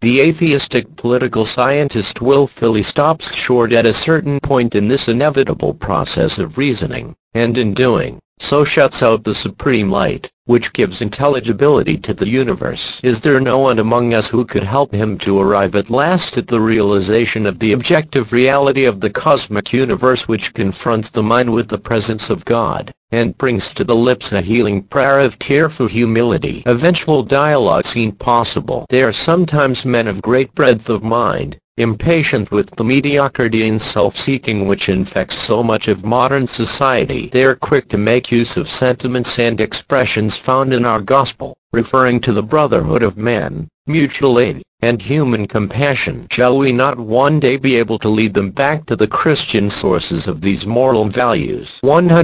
The atheistic political scientist willfully stops short at a certain point in this inevitable process of reasoning, and in doing so shuts out the supreme light, which gives intelligibility to the universe. Is there no one among us who could help him to arrive at last at the realization of the objective reality of the cosmic universe, which confronts the mind with the presence of God, and brings to the lips a healing prayer of tearful humility? Eventual dialogue seemed possible. They are sometimes men of great breadth of mind, impatient with the mediocrity and self-seeking which infects so much of modern society. They are quick to make use of sentiments and expressions found in our gospel, referring to the brotherhood of man, mutual aid, and human compassion. Shall we not one day be able to lead them back to the Christian sources of these moral values?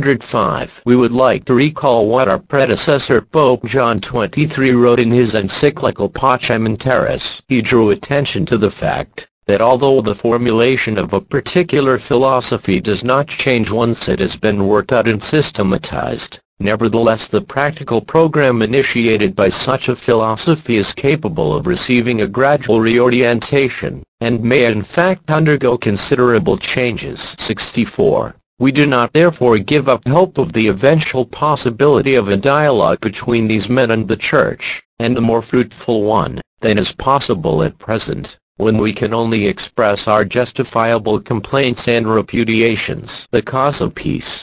105. We would like to recall what our predecessor Pope John XXIII wrote in his encyclical Pacem in Terris. He drew attention to the fact that although the formulation of a particular philosophy does not change once it has been worked out and systematized, nevertheless the practical program initiated by such a philosophy is capable of receiving a gradual reorientation, and may in fact undergo considerable changes. 64. We do not therefore give up hope of the eventual possibility of a dialogue between these men and the Church, and a more fruitful one than is possible at present, when we can only express our justifiable complaints and repudiations. The cause of peace.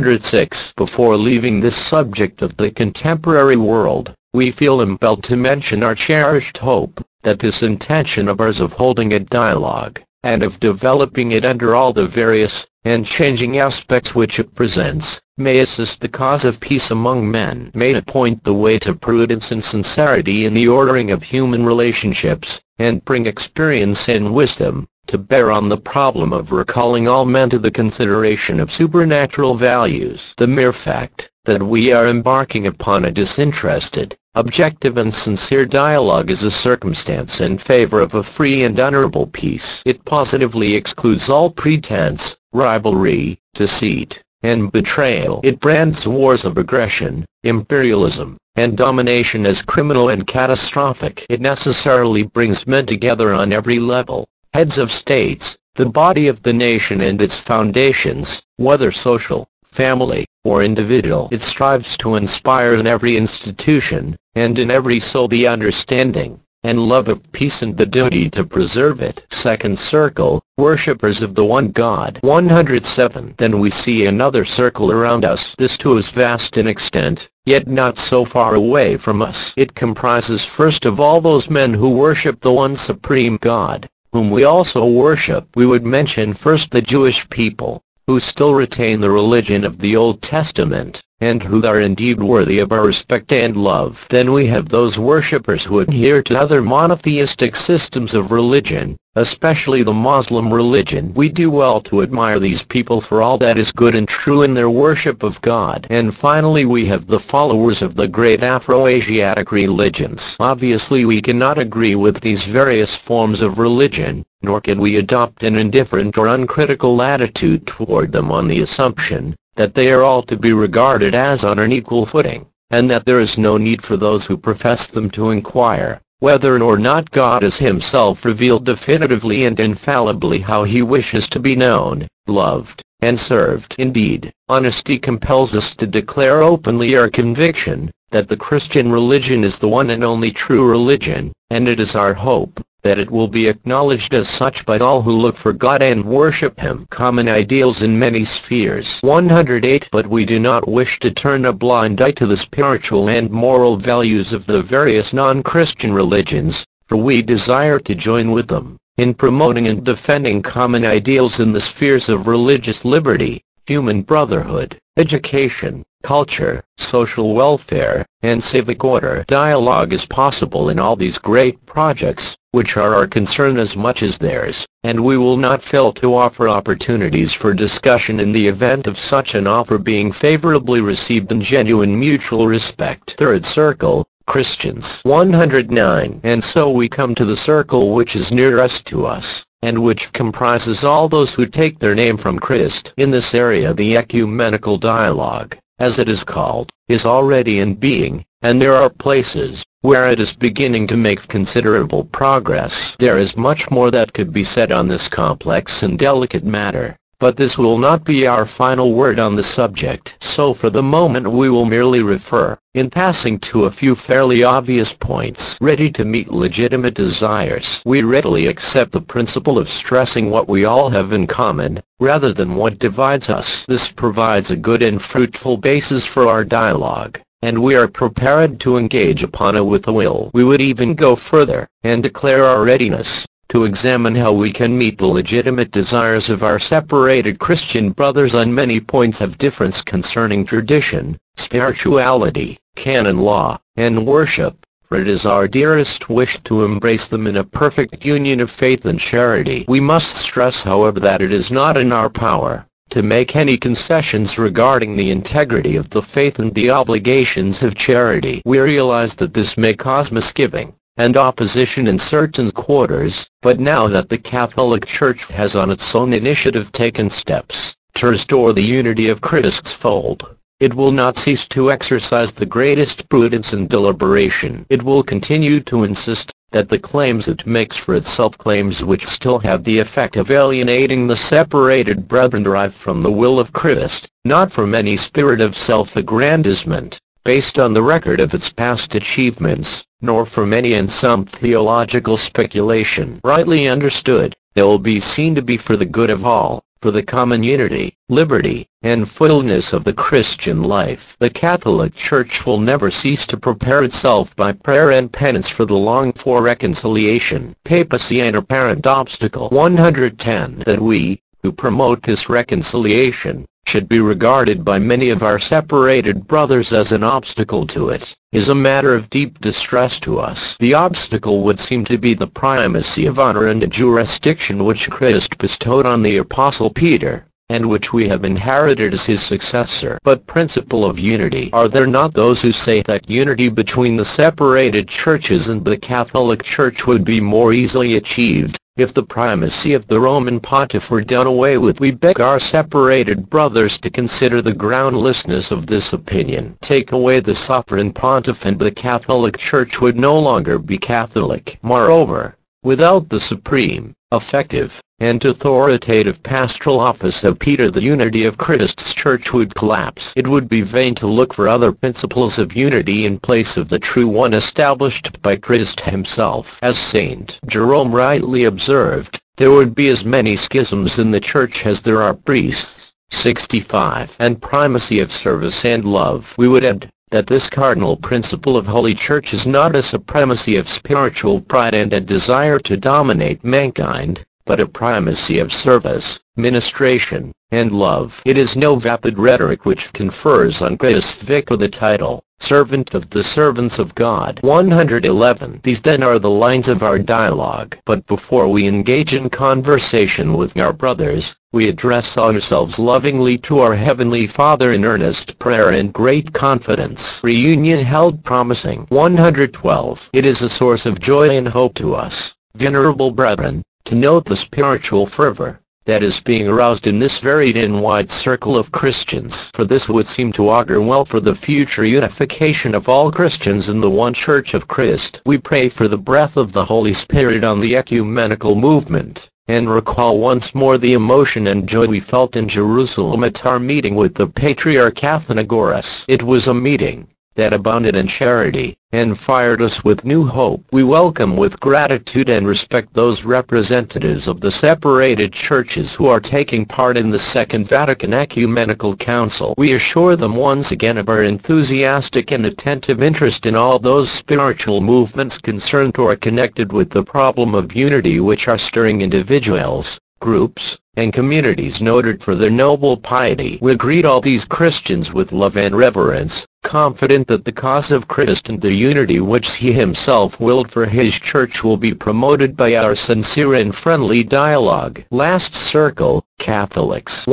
106. Before leaving this subject of the contemporary world, we feel impelled to mention our cherished hope that this intention of ours of holding a dialogue, and of developing it under all the various and changing aspects which it presents, may assist the cause of peace among men, may point the way to prudence and sincerity in the ordering of human relationships, and bring experience and wisdom to bear on the problem of recalling all men to the consideration of supernatural values. The mere fact that we are embarking upon a disinterested, objective and sincere dialogue is a circumstance in favor of a free and honorable peace. It positively excludes all pretense, rivalry, deceit, and betrayal. It brands wars of aggression, imperialism, and domination as criminal and catastrophic. It necessarily brings men together on every level, heads of states, the body of the nation and its foundations, whether social, family, or individual. It strives to inspire in every institution, and in every soul the understanding and love of peace and the duty to preserve it. Second circle, worshippers of the one God. 107. Then we see another circle around us. This too is vast in extent, yet not so far away from us. It comprises first of all those men who worship the one supreme God, whom we also worship. We would mention first the Jewish people, who still retain the religion of the Old Testament, and who are indeed worthy of our respect and love. Then we have those worshippers who adhere to other monotheistic systems of religion, especially the Muslim religion. We do well to admire these people for all that is good and true in their worship of God. And finally we have the followers of the great Afro-Asiatic religions. Obviously we cannot agree with these various forms of religion, nor can we adopt an indifferent or uncritical attitude toward them on the assumption that they are all to be regarded as on an equal footing, and that there is no need for those who profess them to inquire whether or not God has himself revealed definitively and infallibly how he wishes to be known, loved, and served. Indeed, honesty compels us to declare openly our conviction that the Christian religion is the one and only true religion, and it is our hope that it will be acknowledged as such by all who look for God and worship him. Common ideals in many spheres. 108. But we do not wish to turn a blind eye to the spiritual and moral values of the various non-Christian religions, for we desire to join with them in promoting and defending common ideals in the spheres of religious liberty, human brotherhood, education, culture, social welfare, and civic order. Dialogue is possible in all these great projects, which are our concern as much as theirs, and we will not fail to offer opportunities for discussion in the event of such an offer being favorably received in genuine mutual respect. Third circle, Christians. 109. And so we come to the circle which is nearest to us, and which comprises all those who take their name from Christ. In this area the ecumenical dialogue, as it is called, is already in being, and there are places where it is beginning to make considerable progress. There is much more that could be said on this complex and delicate matter, but this will not be our final word on the subject. So for the moment we will merely refer, in passing, to a few fairly obvious points. Ready to meet legitimate desires. We readily accept the principle of stressing what we all have in common, rather than what divides us. This provides a good and fruitful basis for our dialogue, and we are prepared to engage upon it with a will. We would even go further, and declare our readiness to examine how we can meet the legitimate desires of our separated Christian brothers on many points of difference concerning tradition, spirituality, canon law, and worship, for it is our dearest wish to embrace them in a perfect union of faith and charity. We must stress, however, that it is not in our power to make any concessions regarding the integrity of the faith and the obligations of charity. We realize that this may cause misgiving and opposition in certain quarters, but now that the Catholic Church has on its own initiative taken steps to restore the unity of Christ's fold, it will not cease to exercise the greatest prudence and deliberation. It will continue to insist that the claims it makes for itself, claims which still have the effect of alienating the separated brethren, derive from the will of Christ, not from any spirit of self-aggrandizement, based on the record of its past achievements, nor from any and some theological speculation. Rightly understood, they will be seen to be for the good of all, for the common unity, liberty, and fullness of the Christian life. The Catholic Church will never cease to prepare itself by prayer and penance for the longed-for reconciliation. Papacy an apparent obstacle. 110. That we, who promote this reconciliation, should be regarded by many of our separated brothers as an obstacle to it, is a matter of deep distress to us. The obstacle would seem to be the primacy of honor and jurisdiction which Christ bestowed on the Apostle Peter, and which we have inherited as his successor. But principle of unity. Are there not those who say that unity between the separated churches and the Catholic Church would be more easily achieved if the primacy of the Roman Pontiff were done away with? We beg our separated brothers to consider the groundlessness of this opinion. Take away the sovereign pontiff and the Catholic Church would no longer be Catholic. Moreover, without the supreme, effective, and authoritative pastoral office of Peter, the unity of Christ's Church would collapse. It would be vain to look for other principles of unity in place of the true one established by Christ himself. As St. Jerome rightly observed, there would be as many schisms in the Church as there are priests. 65. And primacy of service and love. We would add that this cardinal principle of Holy Church is not a supremacy of spiritual pride and a desire to dominate mankind, but a primacy of service, ministration, and love. It is no vapid rhetoric which confers on Christ's vicar the title, servant of the servants of God. 111. These then are the lines of our dialogue. But before we engage in conversation with our brothers, we address ourselves lovingly to our Heavenly Father in earnest prayer and great confidence. Reunion held promising. 112. It is a source of joy and hope to us, venerable brethren, to note the spiritual fervor that is being aroused in this varied and wide circle of Christians. For this would seem to augur well for the future unification of all Christians in the one Church of Christ. We pray for the breath of the Holy Spirit on the ecumenical movement, and recall once more the emotion and joy we felt in Jerusalem at our meeting with the Patriarch Athenagoras. It was a meeting that abounded in charity, and fired us with new hope. We welcome with gratitude and respect those representatives of the separated churches who are taking part in the Second Vatican Ecumenical Council. We assure them once again of our enthusiastic and attentive interest in all those spiritual movements concerned or connected with the problem of unity which are stirring individuals, groups, and communities noted for their noble piety. We greet all these Christians with love and reverence, confident that the cause of Christ and the unity which he himself willed for his Church will be promoted by our sincere and friendly dialogue. Last circle, Catholics.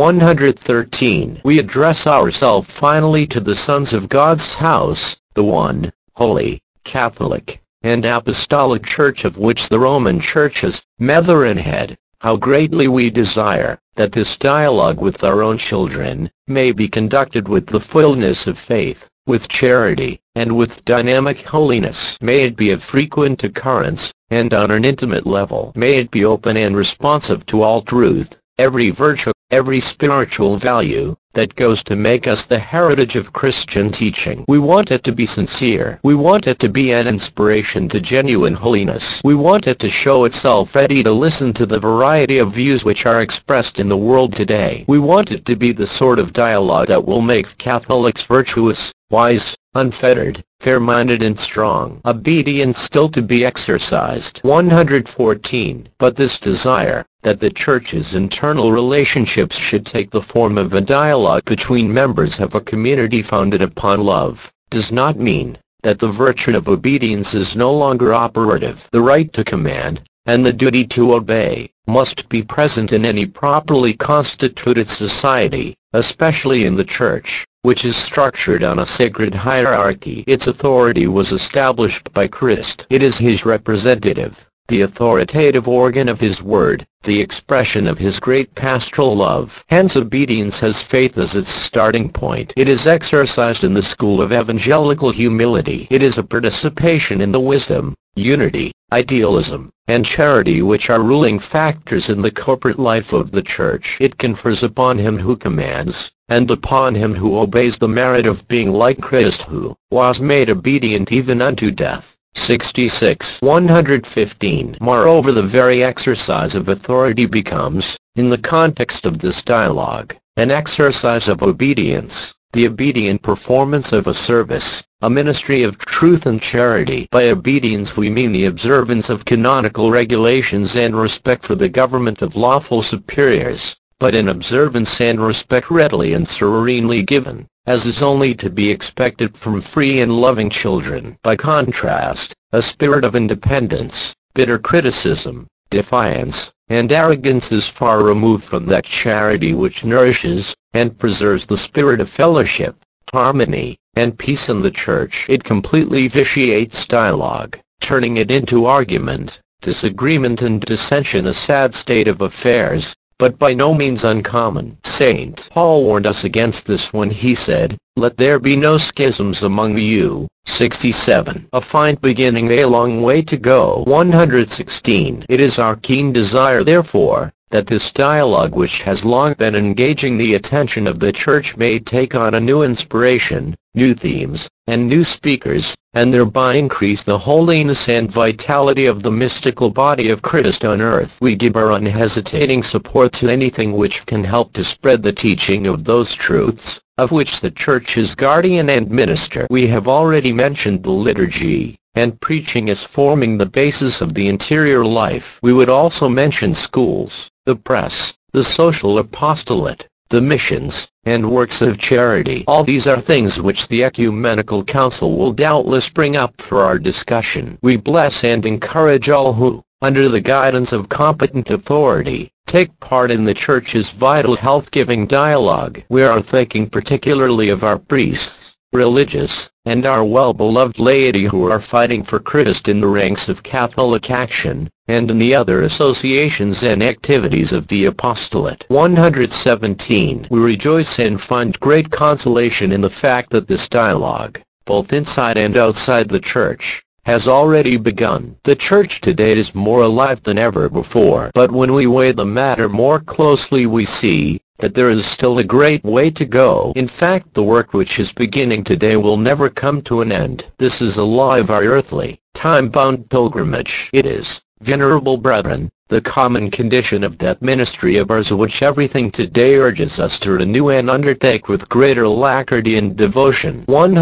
113. We address ourselves finally to the sons of God's house, the one, holy, Catholic, and Apostolic Church of which the Roman Church is mother and head. how greatly we desire that this dialogue with our own children may be conducted with the fullness of faith, with charity, and with dynamic holiness. May it be of frequent occurrence, and on an intimate level. May it be open and responsive to all truth, every virtue, every spiritual value that goes to make us the heritage of Christian teaching. We want it to be sincere. We want it to be an inspiration to genuine holiness. We want it to show itself ready to listen to the variety of views which are expressed in the world today. We want it to be the sort of dialogue that will make Catholics virtuous, wise, unfettered, fair-minded and strong. Obedience still to be exercised. 114. But this desire, that the Church's internal relationships should take the form of a dialogue between members of a community founded upon love, does not mean that the virtue of obedience is no longer operative. The right to command, and the duty to obey, must be present in any properly constituted society, especially in the Church, which is structured on a sacred hierarchy. Its authority was established by Christ. It is His representative, the authoritative organ of His Word, the expression of His great pastoral love. Hence obedience has faith as its starting point. It is exercised in the school of evangelical humility. It is a participation in the wisdom, unity, idealism, and charity which are ruling factors in the corporate life of the Church. It confers upon him who commands, and upon him who obeys, the merit of being like Christ, who was made obedient even unto death. 66. 115. Moreover, the very exercise of authority becomes, in the context of this dialogue, an exercise of obedience, the obedient performance of a service, a ministry of truth and charity. By obedience we mean the observance of canonical regulations and respect for the government of lawful superiors, but an observance and respect readily and serenely given, as is only to be expected from free and loving children. By contrast, a spirit of independence, bitter criticism, defiance, and arrogance is far removed from that charity which nourishes and preserves the spirit of fellowship, harmony, and peace in the Church. It completely vitiates dialogue, turning it into argument, disagreement and dissension, a sad state of affairs, but by no means uncommon. St. Paul warned us against this when he said, "Let there be no schisms among you." 67. A fine beginning, a long way to go. 116. It is our keen desire, therefore, that this dialogue, which has long been engaging the attention of the Church, may take on a new inspiration, new themes, and new speakers, and thereby increase the holiness and vitality of the mystical body of Christ on earth. We give our unhesitating support to anything which can help to spread the teaching of those truths, of which the Church is guardian and minister. We have already mentioned the liturgy and preaching as forming the basis of the interior life. We would also mention schools, the press, the social apostolate, the missions, and works of charity. All these are things which the Ecumenical Council will doubtless bring up for our discussion. We bless and encourage all who, under the guidance of competent authority, take part in the Church's vital health-giving dialogue. We are thinking particularly of our priests, religious, and our well-beloved laity who are fighting for Christ in the ranks of Catholic Action, and in the other associations and activities of the apostolate. 117. We rejoice and find great consolation in the fact that this dialogue, both inside and outside the Church, has already begun. The Church today is more alive than ever before. But when we weigh the matter more closely, we see that there is still a great way to go. In fact, the work which is beginning today will never come to an end. This is a law of our earthly, time-bound pilgrimage. It is, venerable brethren, the common condition of that ministry of ours which everything today urges us to renew and undertake with greater alacrity and devotion.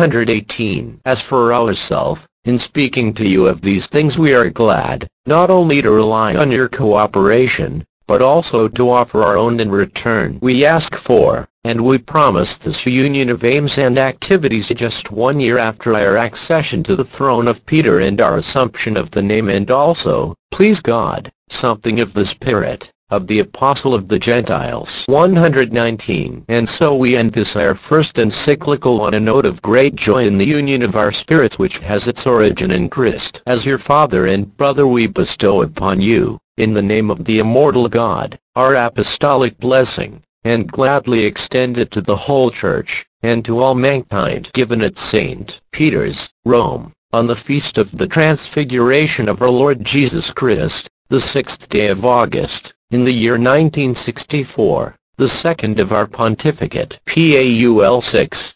118. As for ourselves, in speaking to you of these things we are glad, not only to rely on your cooperation, but also to offer our own in return. We ask for, and we promise this union of aims and activities just 1 year after our accession to the throne of Peter and our assumption of the name, and also, please God, something of the Spirit, of the Apostle of the Gentiles 119. And so we end this our first encyclical on a note of great joy in the union of our spirits which has its origin in Christ. As your Father and Brother we bestow upon you, in the name of the immortal God, our apostolic blessing, and gladly extend it to the whole Church, and to all mankind, given at St. Peter's, Rome, on the feast of the Transfiguration of our Lord Jesus Christ, the 6th day of August, in the year 1964, the second of our pontificate. PAUL 6.